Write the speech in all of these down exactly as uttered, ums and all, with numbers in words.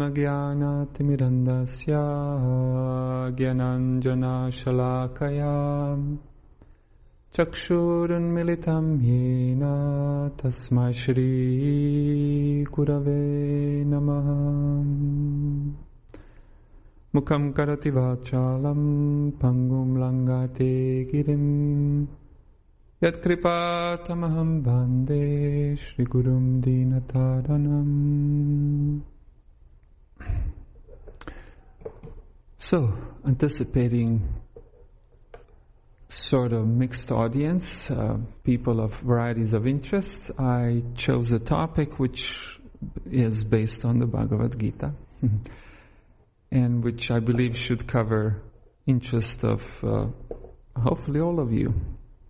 ज्ञानातिमिरन्दस्य ज्ञानाञ्जनशलाकया चक्षुरुन्मिलितं येन तस्मै श्रीगुरवे नमः। मुखं करोति वाचालं पङ्गुं लङ्घयते गिरिं यत्कृपातमहं वन्दे श्रीगुरुं दीनतारिणम्। So, anticipating sort of mixed audience, uh, people of varieties of interests, I chose a topic which is based on the Bhagavad Gita and which I believe should cover interest of uh, hopefully all of you.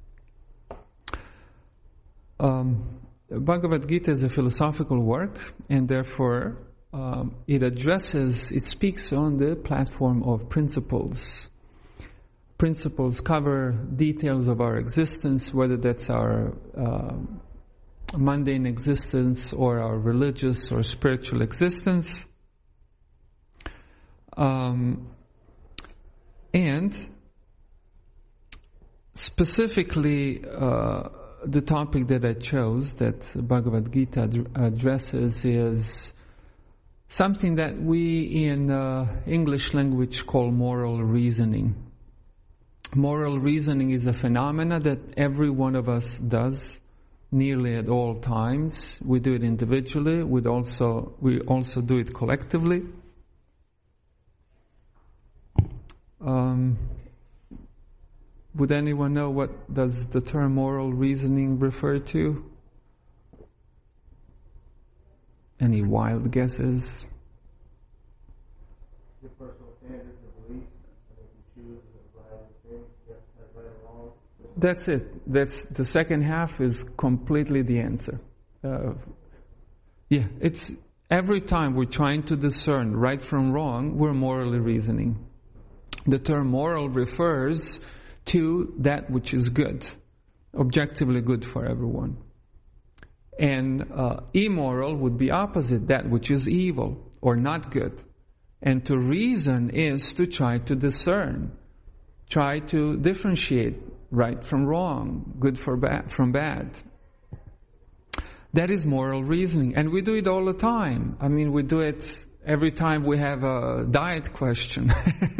Um, Bhagavad Gita is a philosophical work, and therefore um, it addresses, it speaks on the platform of principles. Principles cover details of our existence, whether that's our uh, mundane existence or our religious or spiritual existence. Um, and specifically, uh, the topic that I chose, that Bhagavad Gita ad- addresses, is something that we in uh, English language call moral reasoning. Moral reasoning is a phenomena that every one of us does nearly at all times. We do it individually. We also we also do it collectively. Um, would anyone know what does the term moral reasoning refer to? Any wild guesses? Your personal standards and beliefs, and if you choose the right thing, yes, that's right or wrong. That's it. That's the second half is completely the answer. Uh, yeah, it's every time we're trying to discern right from wrong, we're morally reasoning. The term moral refers to that which is good, objectively good for everyone. And uh, immoral would be opposite, that which is evil or not good. And to reason is to try to discern, try to differentiate right from wrong, good for bad, from bad. That is moral reasoning. And we do it all the time. I mean, we do it every time we have a diet question.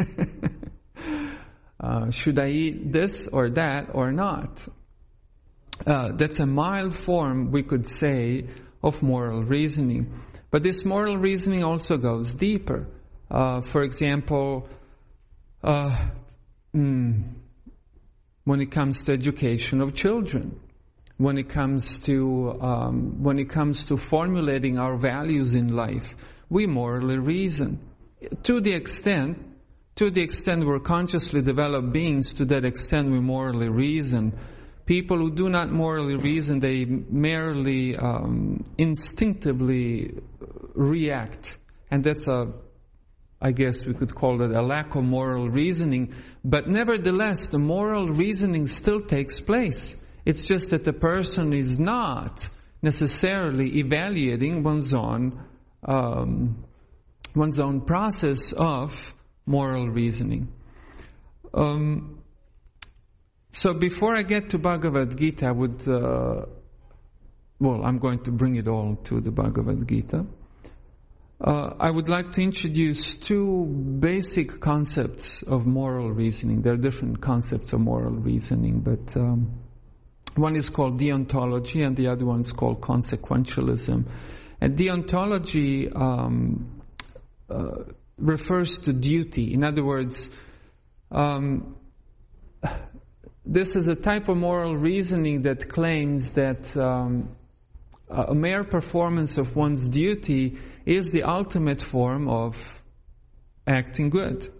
uh, should I eat this or that or not? Uh, that's a mild form, we could say, of moral reasoning. But this moral reasoning also goes deeper. Uh, for example, uh, mm, when it comes to education of children, when it comes to um, when it comes to formulating our values in life, we morally reason. To the extent, to the extent we're consciously developed beings, to that extent we morally reason. People who do not morally reason, they merely um, instinctively react. And that's a, I guess we could call it a lack of moral reasoning. But nevertheless, the moral reasoning still takes place. It's just that the person is not necessarily evaluating one's own, um, one's own process of moral reasoning. Um, So before I get to Bhagavad Gita, I would, uh, well, I'm going to bring it all to the Bhagavad Gita. Uh, I would like to introduce two basic concepts of moral reasoning. There are different concepts of moral reasoning, but um, one is called deontology and the other one is called consequentialism. And deontology um, uh, refers to duty. In other words, um, this is a type of moral reasoning that claims that um, a mere performance of one's duty is the ultimate form of acting good.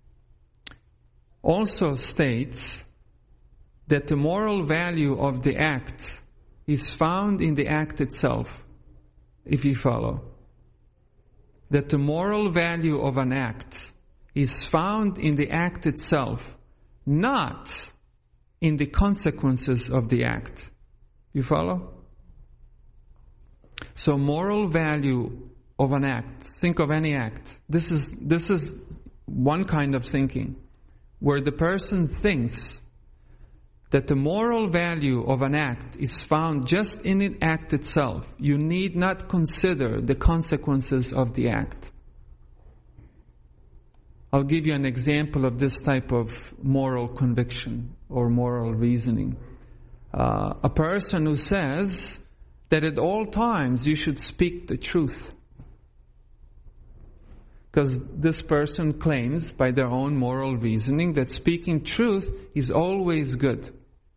Also states that the moral value of the act is found in the act itself, if you follow. That the moral value of an act is found in the act itself, not in the consequences of the act. You follow? So moral value of an act. Think of any act. This is, this is one kind of thinking, where the person thinks that the moral value of an act is found just in the act itself. You need not consider the consequences of the act. I'll give you an example of this type of moral conviction or moral reasoning. Uh, a person who says that at all times you should speak the truth. Because this person claims by their own moral reasoning that speaking truth is always good.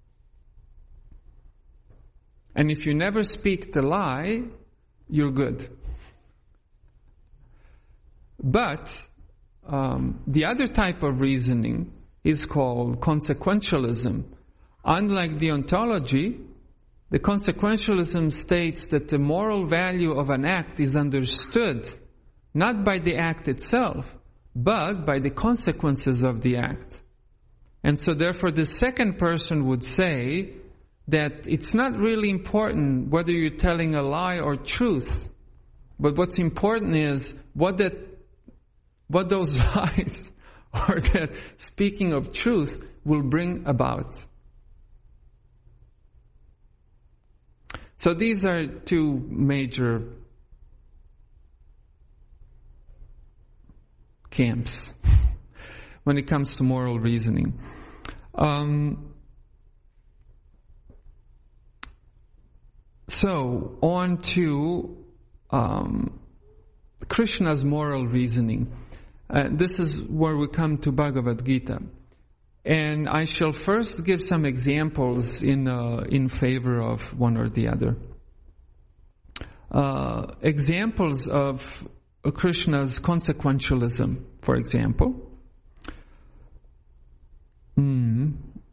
And if you never speak the lie, you're good. But um, the other type of reasoning is called consequentialism. Unlike the ontology, the consequentialism states that the moral value of an act is understood not by the act itself, but by the consequences of the act. And so therefore the second person would say that it's not really important whether you're telling a lie or truth, but what's important is what that, what those lies or that speaking of truth will bring about. So these are two major camps when it comes to moral reasoning. Um, so on to um, Krishna's moral reasoning. Uh, this is where we come to Bhagavad Gita. And I shall first give some examples in uh, in favor of one or the other. Uh, examples of Krishna's consequentialism, for example. Mm.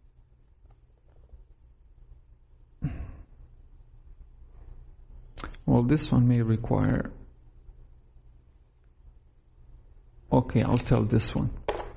Well, this one may require... Okay, I'll tell this one.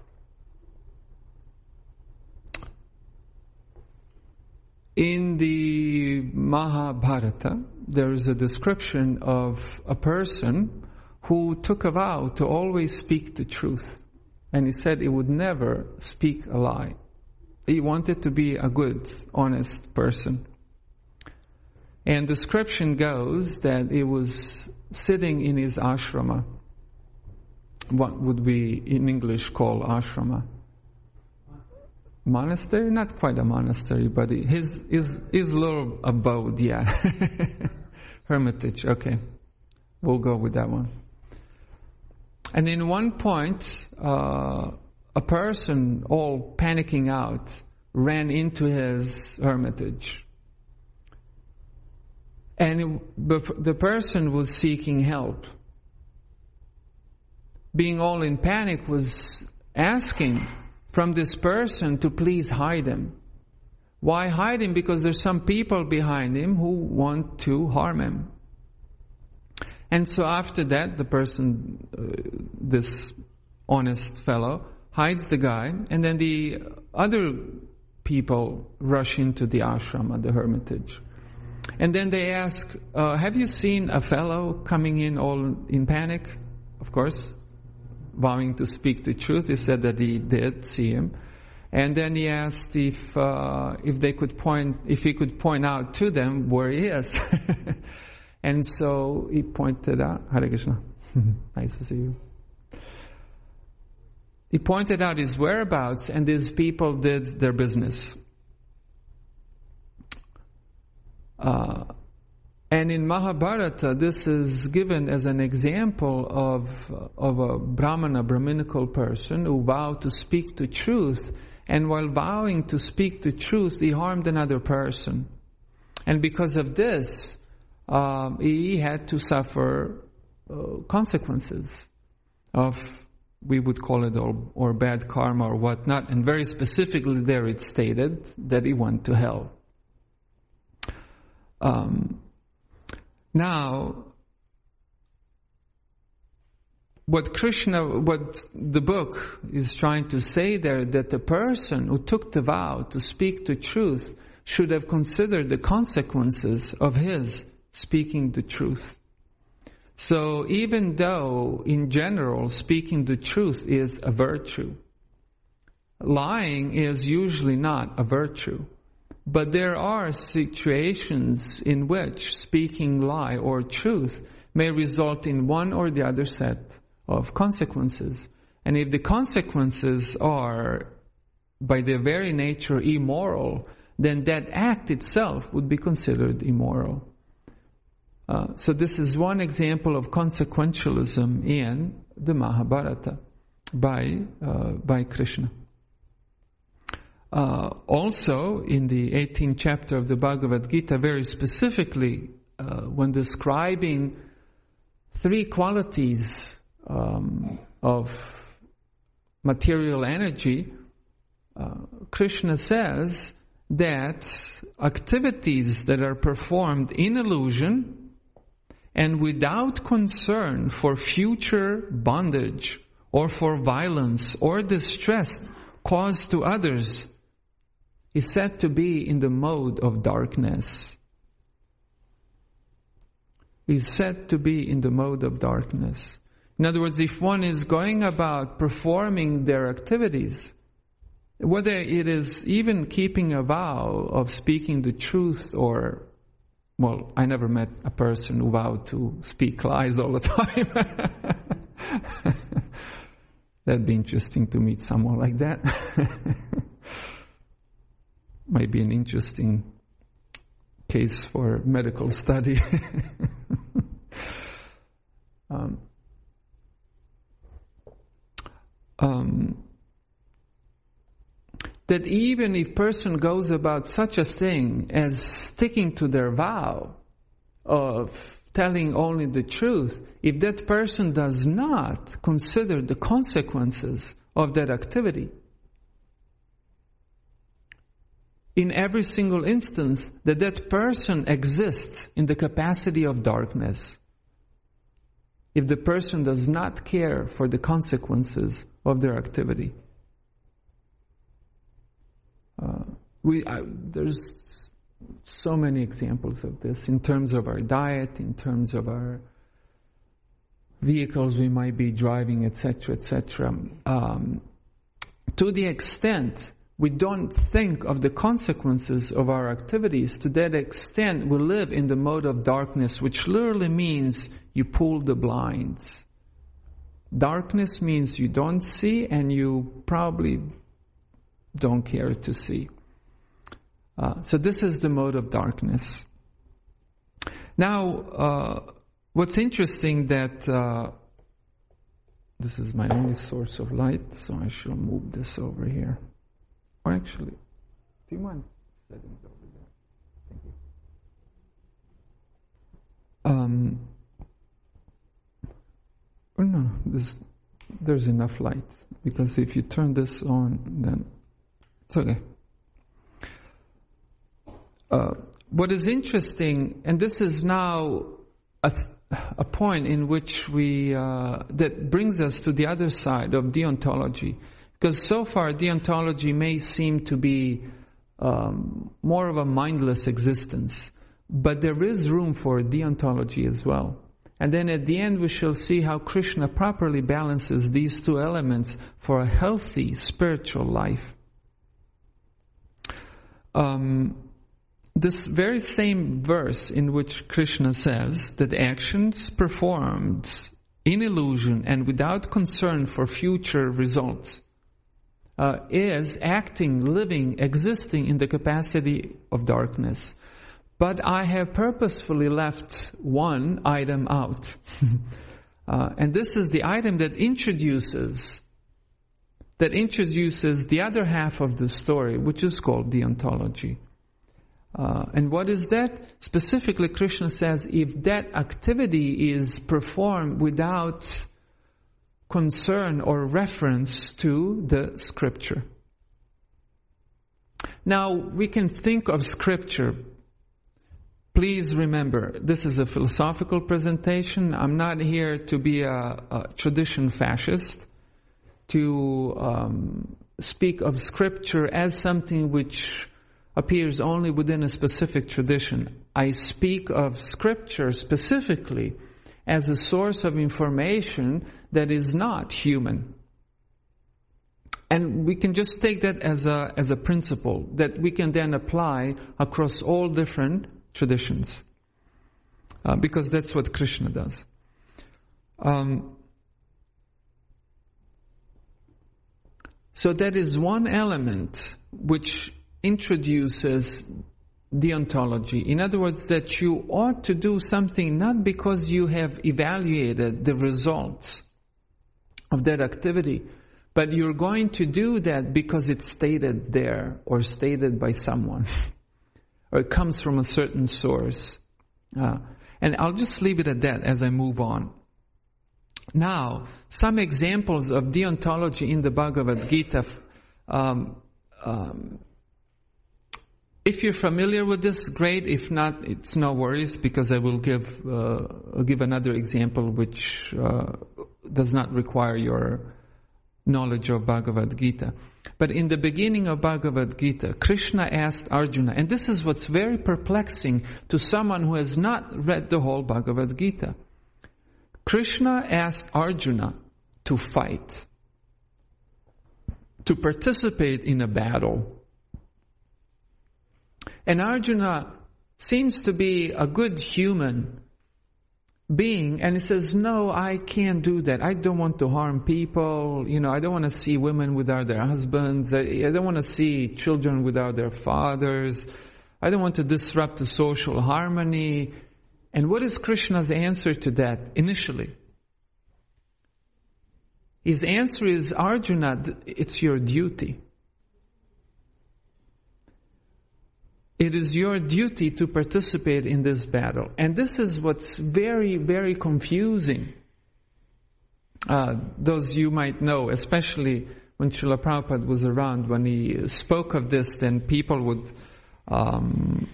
In the Mahabharata, there is a description of a person who took a vow to always speak the truth. And he said he would never speak a lie. He wanted to be a good, honest person. And the description goes that he was sitting in his ashrama. What would we in English call ashrama? Monastery? Not quite a monastery, but his, his, his little abode, yeah. Hermitage, okay. We'll go with that one. And in one point, uh, a person, all panicking out, ran into his hermitage. And it, the person was seeking help. Being all in panic, was asking from this person to please hide him. Why hide him? Because there's some people behind him who want to harm him. And so after that, the person, uh, this honest fellow, hides the guy, and then the other people rush into the ashram, the hermitage. And then they ask, uh, have you seen a fellow coming in all in panic? Of course, vowing to speak the truth, he said that he did see him. And then he asked if uh, if they could point, if he could point out to them where he is. And so he pointed out, Hare Krishna, nice to see you. He pointed out his whereabouts, and these people did their business. Uh, and in Mahabharata, this is given as an example of of a Brahmana, Brahminical person who vowed to speak the truth, and while vowing to speak the truth, he harmed another person. And because of this, Uh, he had to suffer uh, consequences of, we would call it, or, or bad karma or whatnot. And very specifically there it stated that he went to hell. Um, now, what Krishna, what the book is trying to say there, that the person who took the vow to speak the truth should have considered the consequences of his speaking the truth. So even though, in general, speaking the truth is a virtue, lying is usually not a virtue. But there are situations in which speaking lie or truth may result in one or the other set of consequences. And if the consequences are, by their very nature, immoral, then that act itself would be considered immoral. Uh, so this is one example of consequentialism in the Mahabharata by uh, by Krishna. Uh, also, in the eighteenth chapter of the Bhagavad Gita, very specifically, uh, when describing three qualities um, of material energy, uh, Krishna says that activities that are performed in illusion and without concern for future bondage or for violence or distress caused to others is said to be in the mode of darkness. Is said to be in the mode of darkness. In other words, if one is going about performing their activities, whether it is even keeping a vow of speaking the truth or, well, I never met a person who vowed to speak lies all the time. That'd be interesting to meet someone like that. Might be an interesting case for medical study. um, um, that even if person goes about such a thing as sticking to their vow of telling only the truth, if that person does not consider the consequences of that activity, in every single instance that that person exists in the capacity of darkness, if the person does not care for the consequences of their activity. Uh, we I, there's so many examples of this in terms of our diet, in terms of our vehicles we might be driving, et cetera, et cetera. Um, to the extent we don't think of the consequences of our activities, to that extent we live in the mode of darkness, which literally means you pull the blinds. Darkness means you don't see and you probably don't care to see. Uh, so this is the mode of darkness. Now, uh, what's interesting that uh, this is my only source of light, so I shall move this over here. Or actually, do you mind setting it over there? Thank you. Um, oh no, this, there's enough light, because if you turn this on, then it's okay. Uh, what is interesting, and this is now a, a point in which we, uh, that brings us to the other side of deontology. Because so far, deontology may seem to be um, more of a mindless existence. But there is room for deontology as well. And then at the end, we shall see how Krishna properly balances these two elements for a healthy spiritual life. Um, this very same verse in which Krishna says that actions performed in illusion and without concern for future results Uh, is acting, living, existing in the capacity of darkness. But I have purposefully left one item out. uh, and this is the item that introduces, that introduces the other half of the story, which is called deontology. Uh, and what is that? Specifically, Krishna says, if that activity is performed without concern or reference to the scripture. Now, we can think of scripture. Please remember, this is a philosophical presentation. I'm not here to be a, a tradition fascist, to um, speak of scripture as something which appears only within a specific tradition. I speak of scripture specifically as a source of information that is not human. And we can just take that as a as a principle that we can then apply across all different traditions. Uh, because that's what Krishna does. Um, so that is one element which introduces deontology. In other words, that you ought to do something not because you have evaluated the results of that activity, but you're going to do that because it's stated there or stated by someone or it comes from a certain source. Uh, and I'll just leave it at that as I move on. Now, some examples of deontology in the Bhagavad Gita. Um, um, if you're familiar with this, great. If not, it's no worries, because I will give uh, I'll give another example which uh, does not require your knowledge of Bhagavad Gita. But in the beginning of Bhagavad Gita, Krishna asked Arjuna, and this is what's very perplexing to someone who has not read the whole Bhagavad Gita. Krishna asked Arjuna to fight, to participate in a battle. And Arjuna seems to be a good human being, and he says, no, I can't do that. I don't want to harm people. You know, I don't want to see women without their husbands. I, I don't want to see children without their fathers. I don't want to disrupt the social harmony. And what is Krishna's answer to that initially? His answer is, Arjuna, it's your duty. It is your duty to participate in this battle. And this is what's very, very confusing. Uh, those you might know, especially when Srila Prabhupada was around, when he spoke of this, then people would um,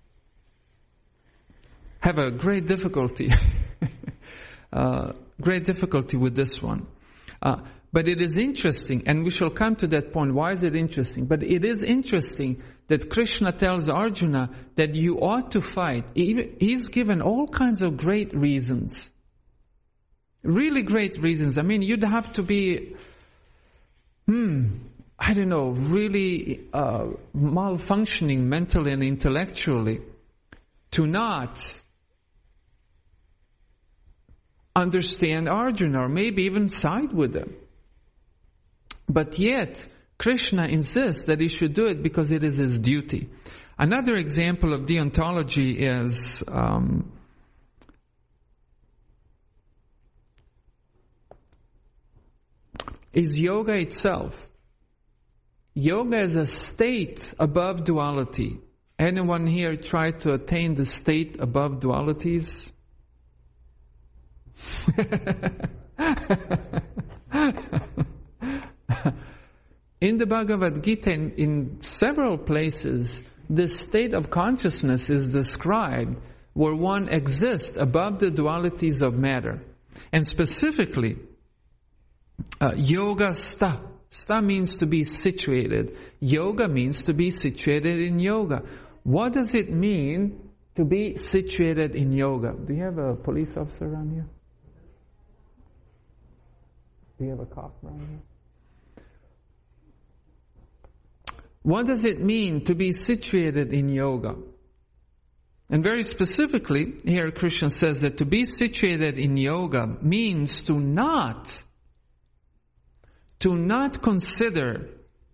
have a great difficulty, uh, great difficulty with this one. Uh, but it is interesting, and we shall come to that point. Why is it interesting? But it is interesting that Krishna tells Arjuna that you ought to fight. He's given all kinds of great reasons. Really great reasons. I mean, you'd have to be, hmm, I don't know, really uh, malfunctioning mentally and intellectually to not understand Arjuna, or maybe even side with him. But yet, Krishna insists that he should do it because it is his duty. Another example of deontology is um, is yoga itself. Yoga is a state above duality. Anyone here try to attain the state above dualities? In the Bhagavad Gita, in, in several places, this state of consciousness is described where one exists above the dualities of matter. And specifically, uh, yoga sta. Sta means to be situated. Yoga means to be situated in yoga. What does it mean to be situated in yoga? Do you have a police officer around here? Do you have a cop around here? What does it mean to be situated in yoga? And very specifically, here Krishna says that to be situated in yoga means to not, to not consider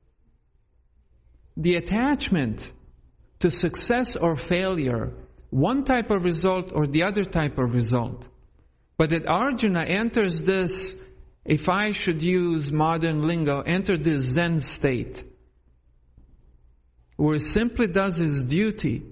the attachment to success or failure, one type of result or the other type of result. But that Arjuna enters this, if I should use modern lingo, enter this Zen state, where he simply does his duty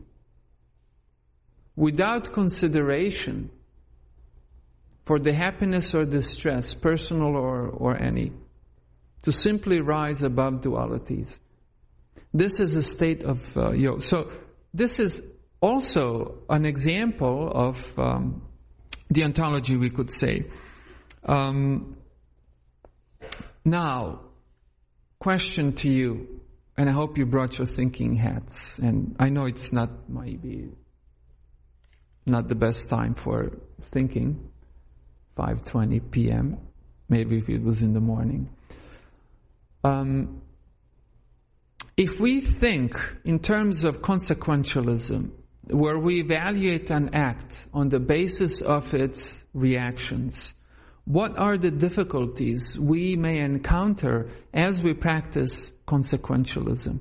without consideration for the happiness or distress, personal or, or any, to simply rise above dualities. This is a state of uh, yoga. So this is also an example of um, deontology, we could say. Um, now, question to you. And I hope you brought your thinking hats. And I know it's not maybe not the best time for thinking. five twenty p.m., maybe if it was in the morning. Um, if we think in terms of consequentialism, where we evaluate an act on the basis of its reactions, what are the difficulties we may encounter as we practice consequentialism?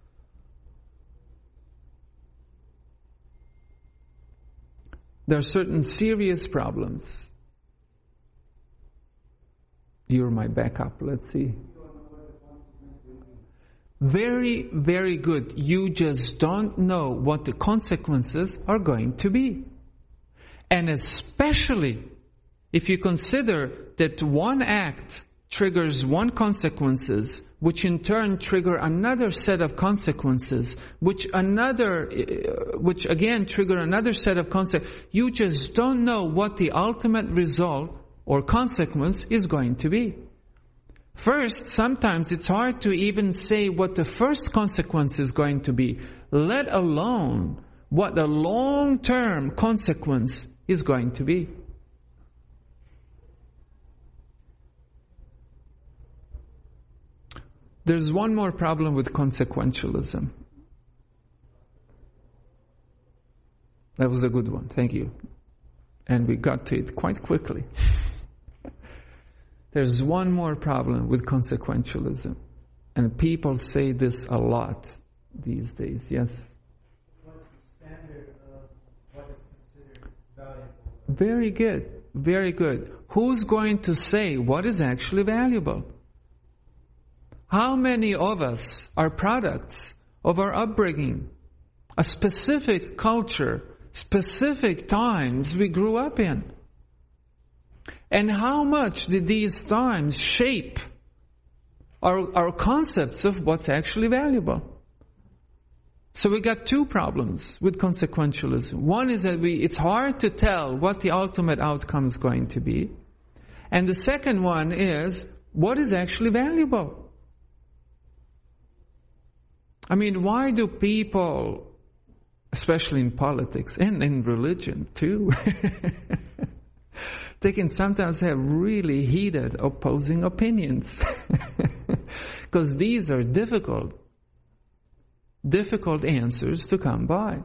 There are certain serious problems. You're my backup, let's see. Very, very good. You just don't know what the consequences are going to be. And especially if you consider that one act triggers one consequences, which in turn trigger another set of consequences, which another, which again trigger another set of consequences, you just don't know what the ultimate result or consequence is going to be. First, sometimes it's hard to even say what the first consequence is going to be, let alone what the long-term consequence is going to be. There's one more problem with consequentialism. That was a good one, thank you. And we got to it quite quickly. There's one more problem with consequentialism. And people say this a lot these days, yes? What's the standard of what is considered valuable? Very good, very good. Who's going to say what is actually valuable? How many of us are products of our upbringing, a specific culture, specific times we grew up in? And how much did these times shape our, our concepts of what's actually valuable? So we got two problems with consequentialism. One is that we, it's hard to tell what the ultimate outcome is going to be. And the second one is, what is actually valuable? I mean, why do people, especially in politics and in religion too, they can sometimes have really heated opposing opinions. Because these are difficult, difficult answers to come by.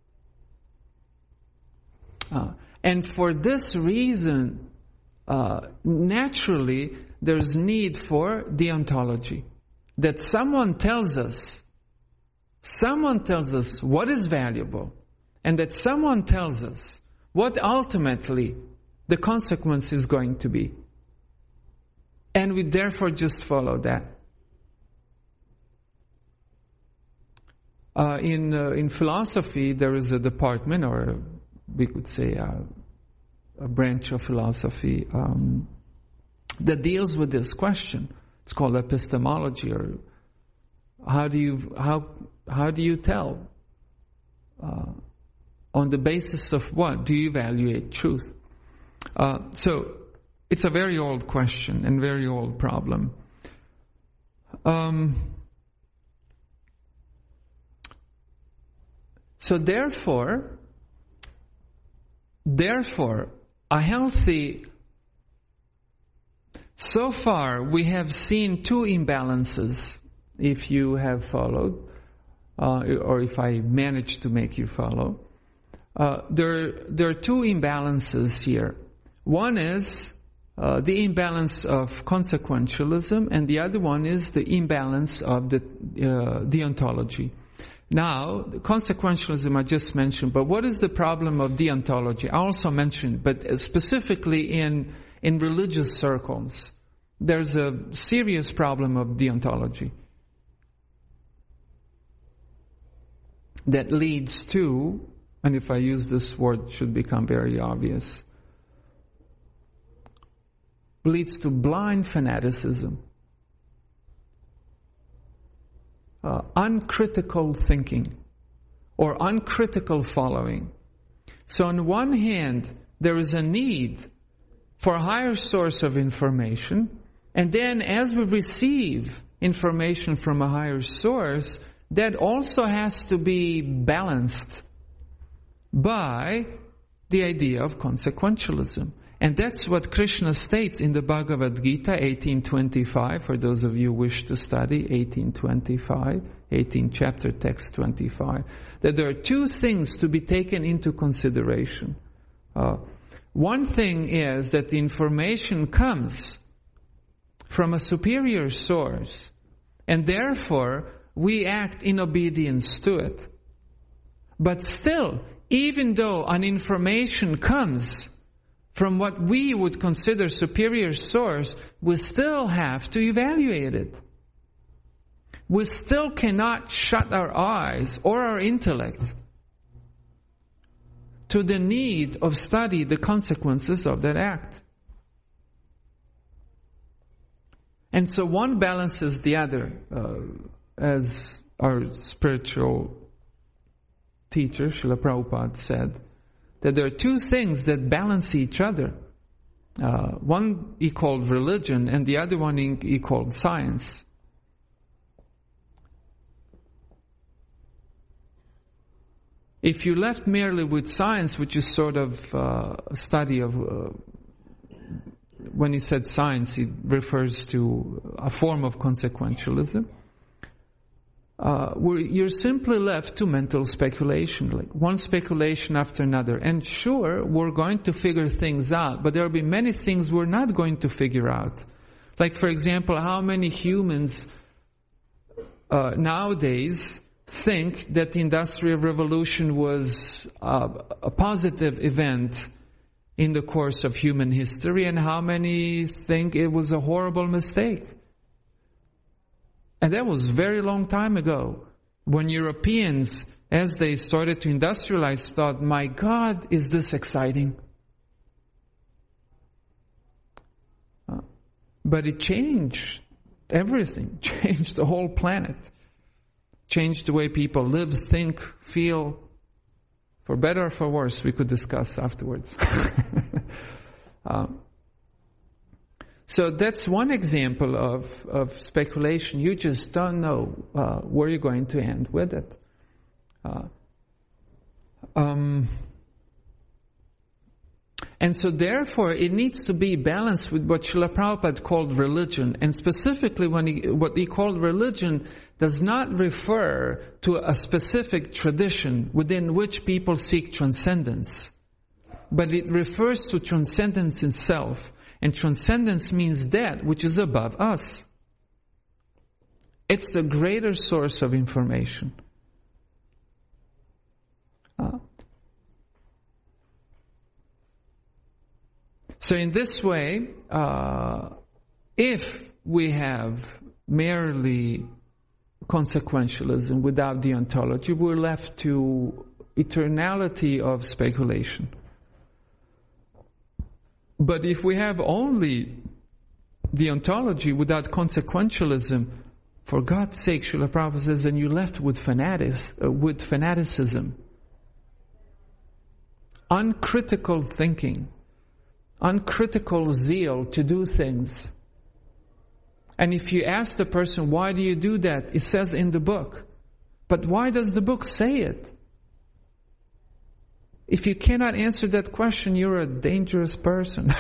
Uh, and for this reason, uh, naturally, there's need for deontology. That someone tells us, someone tells us what is valuable, and that someone tells us what ultimately the consequence is going to be. And we therefore just follow that. Uh, in uh, in philosophy, there is a department, or we could say a, a branch of philosophy, um, that deals with this question. It's called epistemology, or how do you how how do you tell? Uh, on the basis of what do you evaluate truth? Uh, so it's a very old question and very old problem. Um, so therefore, therefore, a healthy, so far we have seen two imbalances, if you have followed, uh, or if I managed to make you follow. Uh, there, there are two imbalances here. One is uh, the imbalance of consequentialism, and the other one is the imbalance of the uh, deontology. Now, the consequentialism I just mentioned, but what is the problem of deontology? I also mentioned, but specifically in in religious circles, there's a serious problem of deontology that leads to, and if I use this word, it should become very obvious, leads to blind fanaticism, uh, uncritical thinking, or uncritical following. So on one hand, there is a need for a higher source of information, and then as we receive information from a higher source, that also has to be balanced by the idea of consequentialism. And that's what Krishna states in the Bhagavad Gita, eighteen twenty-five, for those of you who wish to study, eighteen twenty-five, eighteen chapter text twenty-five, that there are two things to be taken into consideration. Uh, one thing is that the information comes from a superior source, and therefore we act in obedience to it. But still, even though an information comes from what we would consider superior source, we still have to evaluate it. We still cannot shut our eyes or our intellect to the need of study the consequences of that act. And so one balances the other, uh, as our spiritual teacher, Srila Prabhupada, said, that there are two things that balance each other. Uh, one he called religion, and the other one he, he called science. If you left merely with science, which is sort of uh, a study of, uh, when he said science, he refers to a form of consequentialism. Uh, you're simply left to mental speculation, like one speculation after another. And sure, we're going to figure things out, but there will be many things we're not going to figure out. Like, for example, how many humans uh, nowadays think that the Industrial Revolution was uh, a positive event in the course of human history, and how many think it was a horrible mistake? And that was a very long time ago, when Europeans, as they started to industrialize, thought, my God, is this exciting? Uh, but it changed everything, changed the whole planet, changed the way people live, think, feel. For better or for worse, we could discuss afterwards. um, So that's one example of, of speculation. You just don't know uh, where you're going to end with it. Uh, um, and so therefore it needs to be balanced with what Srila Prabhupada called religion. And specifically when he, what he called religion does not refer to a specific tradition within which people seek transcendence. But it refers to transcendence itself. And transcendence means that which is above us. It's the greater source of information. Uh, so in this way, uh, if we have merely consequentialism without the ontology, we're left to eternality of speculation. But if we have only the ontology without consequentialism, for God's sake, Srila Prabhupada says, then you're left with, fanatic, uh, with fanaticism, uncritical thinking, uncritical zeal to do things. And if you ask the person, why do you do that? It says in the book. But why does the book say it? If you cannot answer that question, you're a dangerous person.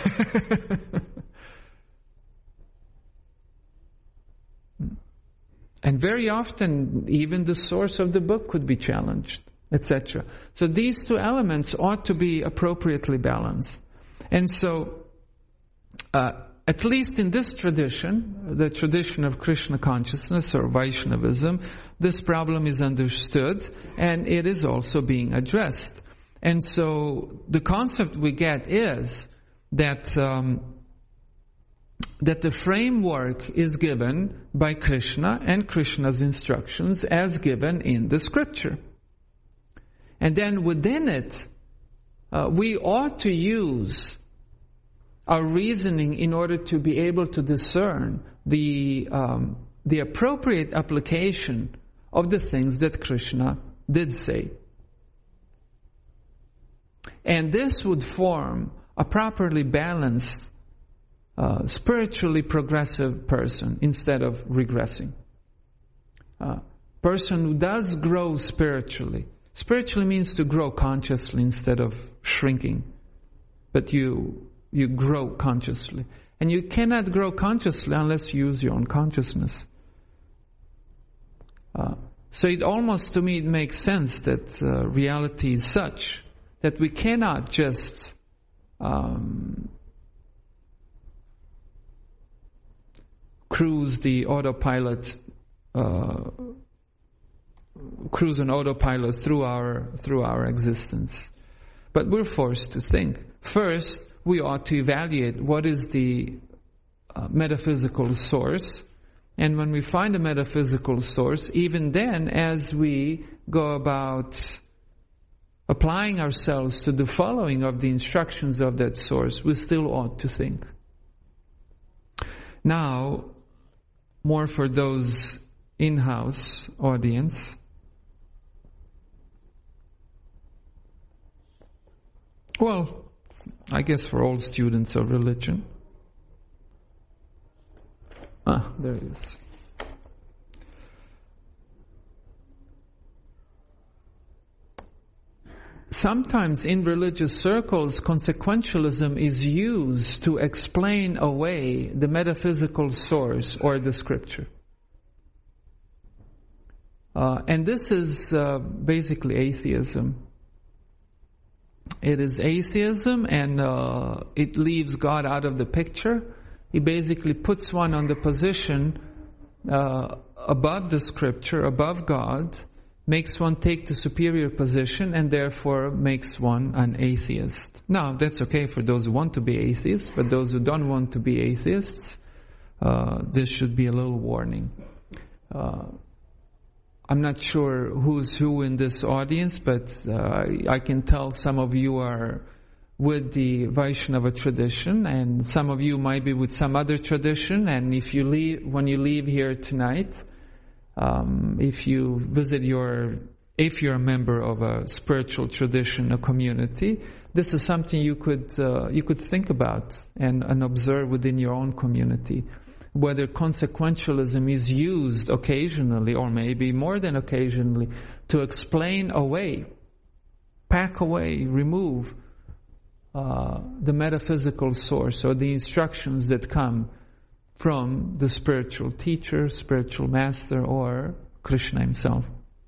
And very often, even the source of the book could be challenged, et cetera. So these two elements ought to be appropriately balanced. And so, uh, at least in this tradition, the tradition of Krishna consciousness or Vaishnavism, this problem is understood and it is also being addressed. And so the concept we get is that um, that the framework is given by Krishna and Krishna's instructions as given in the scripture. And then within it, uh, we ought to use our reasoning in order to be able to discern the um, the appropriate application of the things that Krishna did say. And this would form a properly balanced, uh, spiritually progressive person instead of regressing. Uh, person who does grow spiritually. Spiritually means to grow consciously instead of shrinking. But you you grow consciously. And you cannot grow consciously unless you use your own consciousness. Uh, so it almost, to me, it makes sense that uh, reality is such that we cannot just um, cruise the autopilot, uh, cruise on autopilot through our through our existence. But we're forced to think. First, we ought to evaluate what is the uh, metaphysical source. And when we find a metaphysical source, even then, as we go about applying ourselves to the following of the instructions of that source, we still ought to think. Now, more for those in-house audience. Well, I guess for all students of religion. Ah, there it is. Sometimes in religious circles, consequentialism is used to explain away the metaphysical source or the scripture. Uh, and this is uh, basically atheism. It is atheism, and uh, it leaves God out of the picture. It basically puts one on the position uh, above the scripture, above God, makes one take the superior position, and therefore makes one an atheist. Now, that's okay for those who want to be atheists, but those who don't want to be atheists, uh, this should be a little warning. Uh, I'm not sure who's who in this audience, but uh, I can tell some of you are with the Vaishnava tradition, and some of you might be with some other tradition. And if you leave, when you leave here tonight, um, if you visit your, if you're a member of a spiritual tradition, a community, this is something you could uh, you could think about and, and observe within your own community. Whether consequentialism is used occasionally, or maybe more than occasionally, to explain away, pack away, remove uh, the metaphysical source or the instructions that come from the spiritual teacher, spiritual master, or Krishna himself.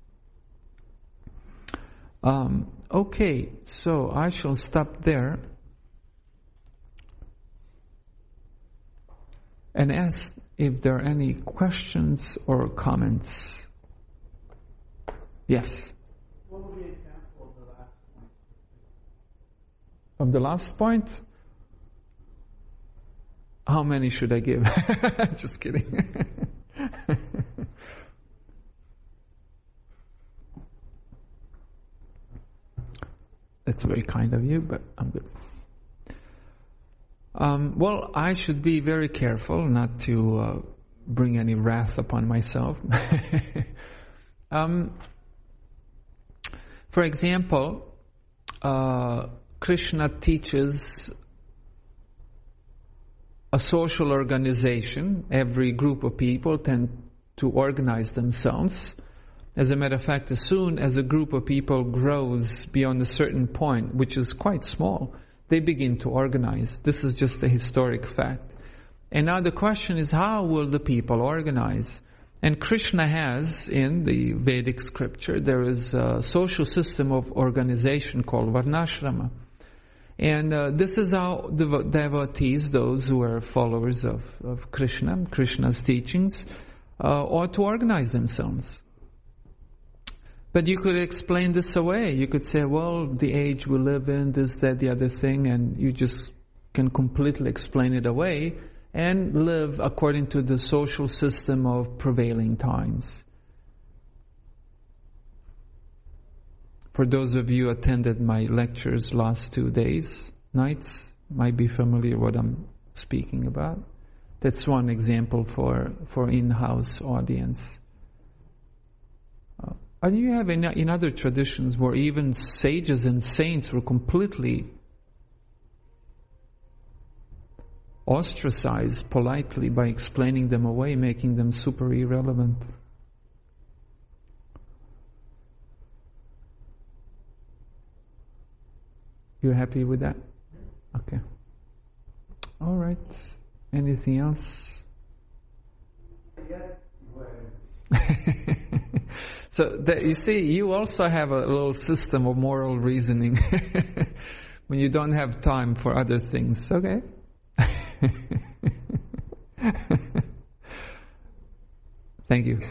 Um, okay, so I shall stop there and ask if there are any questions or comments. Yes? What would be an example of the last point? Of the last point? How many should I give? Just kidding. That's very kind of you, but I'm good. Um, well, I should be very careful not to uh, bring any wrath upon myself. um, for example, uh, Krishna teaches a social organization. Every group of people tend to organize themselves. As a matter of fact, as soon as a group of people grows beyond a certain point, which is quite small, they begin to organize. This is just a historic fact. And now the question is, how will the people organize? And Krishna has, in the Vedic scripture, there is a social system of organization called Varnashrama. And uh, this is how the devotees, those who are followers of, of Krishna, Krishna's teachings, uh, ought to organize themselves. But you could explain this away. You could say, well, the age we live in, this, that, the other thing, and you just can completely explain it away and live according to the social system of prevailing times. For those of you who attended my lectures last two days, nights, might be familiar what I'm speaking about. That's one example for, for in-house audience. Uh, and you have in, in other traditions where even sages and saints were completely ostracized politely by explaining them away, making them super irrelevant. You happy with that? Okay. All right. Anything else? So that, you see, you also have a little system of moral reasoning when you don't have time for other things. Okay. Thank you.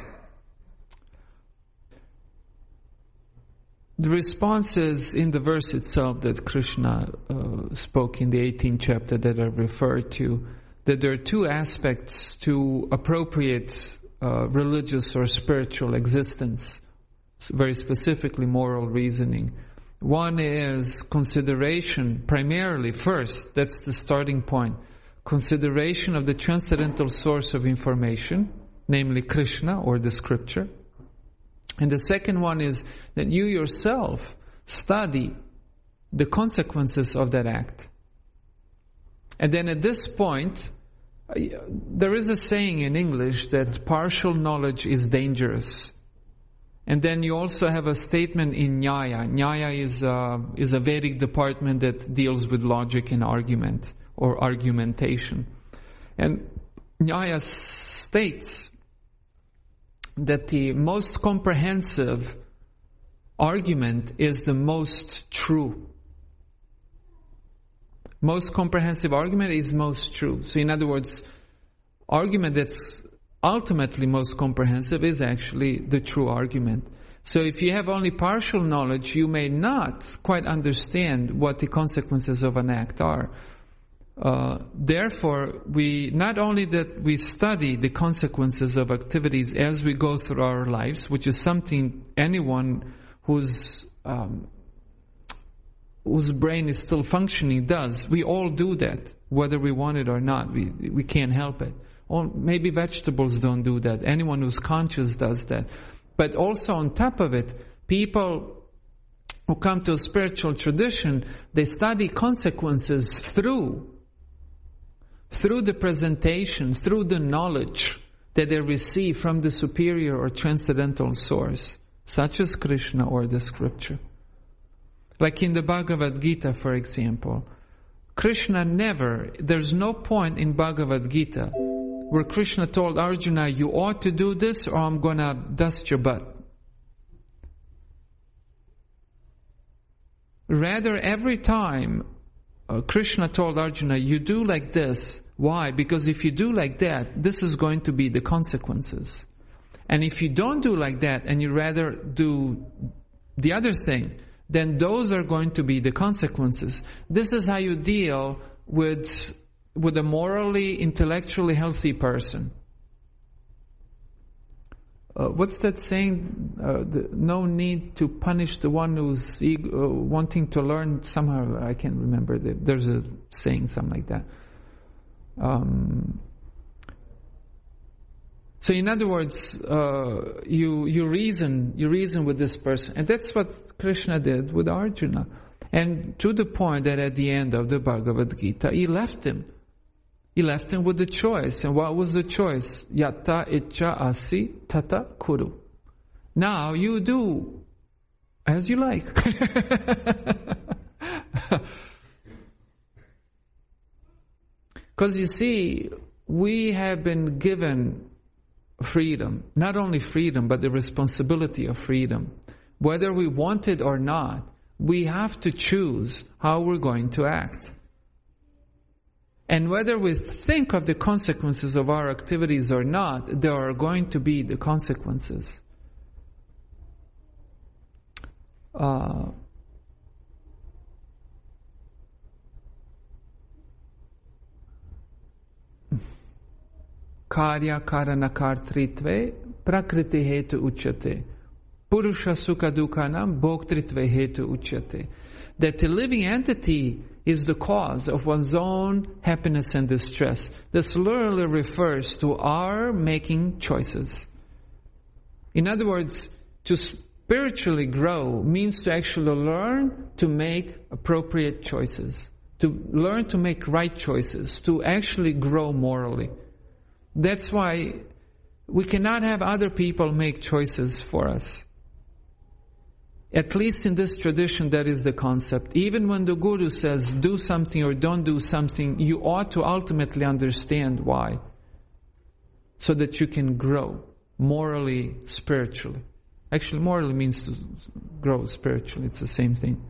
The responses in the verse itself that Krishna uh, spoke in the eighteenth chapter that are referred to, that there are two aspects to appropriate uh, religious or spiritual existence, very specifically moral reasoning. One is consideration, primarily first, that's the starting point, consideration of the transcendental source of information, namely Krishna or the scripture. And the second one is that you yourself study the consequences of that act. And then at this point, there is a saying in English that partial knowledge is dangerous. And then you also have a statement in Nyaya. Nyaya is a, is a Vedic department that deals with logic and argument or argumentation. And Nyaya states that the most comprehensive argument is the most true. Most comprehensive argument is most true. So in other words, argument that's ultimately most comprehensive is actually the true argument. So if you have only partial knowledge, you may not quite understand what the consequences of an act are. Uh, therefore, we not only that we study the consequences of activities as we go through our lives, which is something anyone whose um, whose brain is still functioning does. We all do that, whether we want it or not. We we can't help it. Or maybe vegetables don't do that. Anyone who's conscious does that. But also on top of it, people who come to a spiritual tradition, they study consequences through through the presentation, through the knowledge that they receive from the superior or transcendental source, such as Krishna or the scripture. Like in the Bhagavad Gita, for example, Krishna never, there's no point in Bhagavad Gita where Krishna told Arjuna, you ought to do this or I'm gonna dust your butt. Rather, every time uh, Krishna told Arjuna, you do like this. Why? Because if you do like that, this is going to be the consequences. And if you don't do like that and you rather do the other thing, then those are going to be the consequences. This is how you deal with, with a morally, intellectually healthy person. Uh, what's that saying? Uh, the, no need to punish the one who's ego, uh, wanting to learn. Somehow, I can't remember. The, there's a saying, something like that. Um, so, in other words, uh, you you reason you reason with this person, and that's what Krishna did with Arjuna, and to the point that at the end of the Bhagavad Gita, he left him. He left him with the choice. And what was the choice? Yatta icha asi tata kuru. Now you do as you like. Because you see, we have been given freedom. Not only freedom, but the responsibility of freedom. Whether we want it or not, we have to choose how we're going to act. And whether we think of the consequences of our activities or not, there are going to be the consequences. Uh, Karya karana kartritve prakriti hetu uchyate. Purusha sukha dukhanam bhoktritve hetu uchyate. That the living entity is the cause of one's own happiness and distress. This literally refers to our making choices. In other words, to spiritually grow means to actually learn to make appropriate choices, to learn to make right choices, to actually grow morally. That's why we cannot have other people make choices for us. At least in this tradition, that is the concept. Even when the Guru says, do something or don't do something, you ought to ultimately understand why. So that you can grow morally, spiritually. Actually, morally means to grow spiritually. It's the same thing.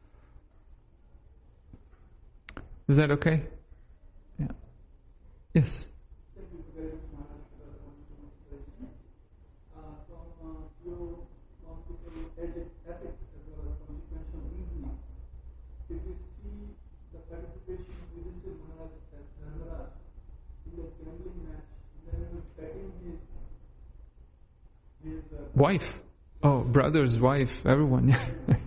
Is that okay? Yeah. Yes. Thank you very much for the conversation. Uh, from uh, your logical ethics as well as consequential reasoning, if you see the participation of Yudhishthira Maharaj as Dharmaraj in the gambling match, then he was betting his his uh, Wife. Oh, brother's wife, everyone. he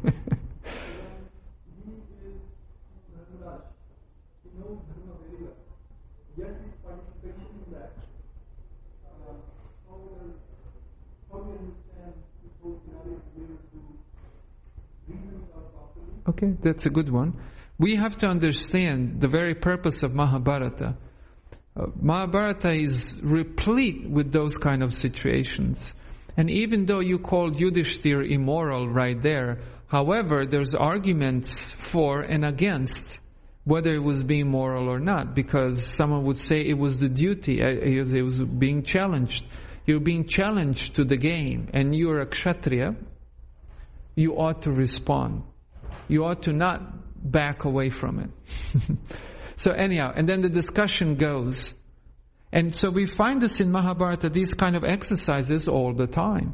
is Dharmaraj. He knows Dharma very well. Yet his participation in that, uh, how does, how do you understand this whole scenario to be able to reason it out properly? Okay, that's a good one. We have to understand the very purpose of Mahabharata. Uh, Mahabharata is replete with those kind of situations. And even though you called Yudhishthira immoral right there, however, there's arguments for and against whether it was being moral or not, because someone would say it was the duty, it was being challenged. You're being challenged to the game, and you're a Kshatriya, you ought to respond. You ought to not back away from it. So anyhow, and then the discussion goes. And so we find this in Mahabharata, these kind of exercises all the time.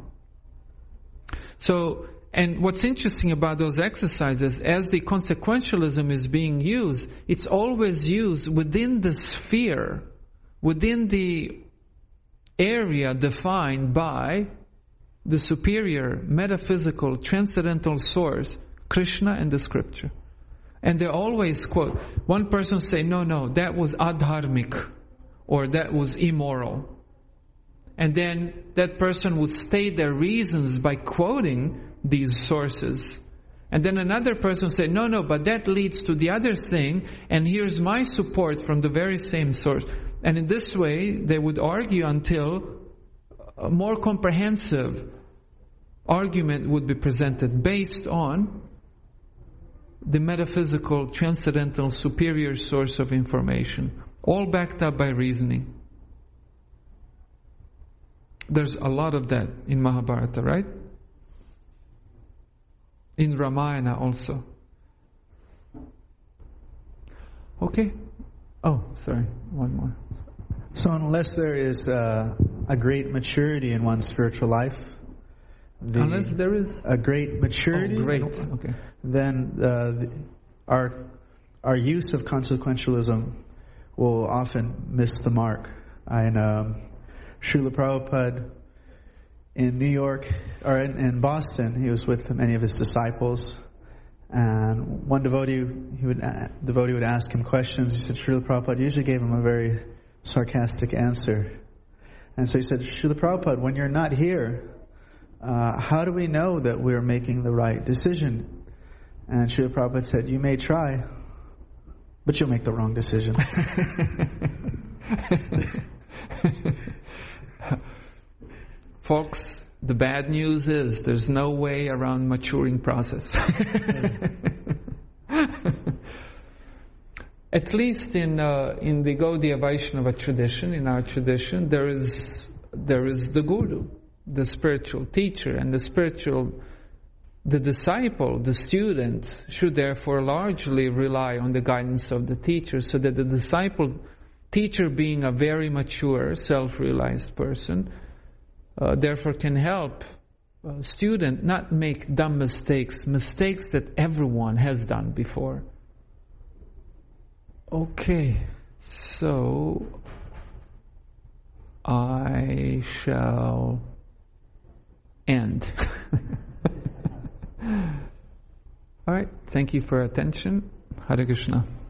So, and what's interesting about those exercises, as the consequentialism is being used, it's always used within the sphere, within the area defined by the superior, metaphysical, transcendental source, Krishna and the scripture. And they always quote, one person say, no, no, that was adharmic, or that was immoral. And then that person would state their reasons by quoting these sources. And then another person would say, no, no, but that leads to the other thing, and here's my support from the very same source. And in this way, they would argue until a more comprehensive argument would be presented based on the metaphysical, transcendental, superior source of information, all backed up by reasoning. There's a lot of that in Mahabharata, right? In Ramayana also. Okay. Oh, sorry. One more. So unless there is uh, a great maturity in one's spiritual life, the, unless there is a great maturity, oh, great. Okay. then uh, the, our our use of consequentialism will often miss the mark. And um, Srila Prabhupada in New York, or in, in Boston, he was with many of his disciples, and one devotee, he would uh, devotee would ask him questions. He said, Srila Prabhupada usually gave him a very sarcastic answer. And so he said, Srila Prabhupada, when you're not here, uh, how do we know that we're making the right decision? And Srila Prabhupada said, you may try, but you'll make the wrong decision. Folks, the bad news is there's no way around maturing process. At least in uh, in the Gaudiya Vaishnava tradition, in our tradition, there is there is the guru, the spiritual teacher, and the spiritual, the disciple, the student should therefore largely rely on the guidance of the teacher, so that the disciple, teacher being a very mature, self-realized person, uh, therefore can help a student not make dumb mistakes, mistakes that everyone has done before. Okay, so I shall end. All right, thank you for your attention. Hare Krishna.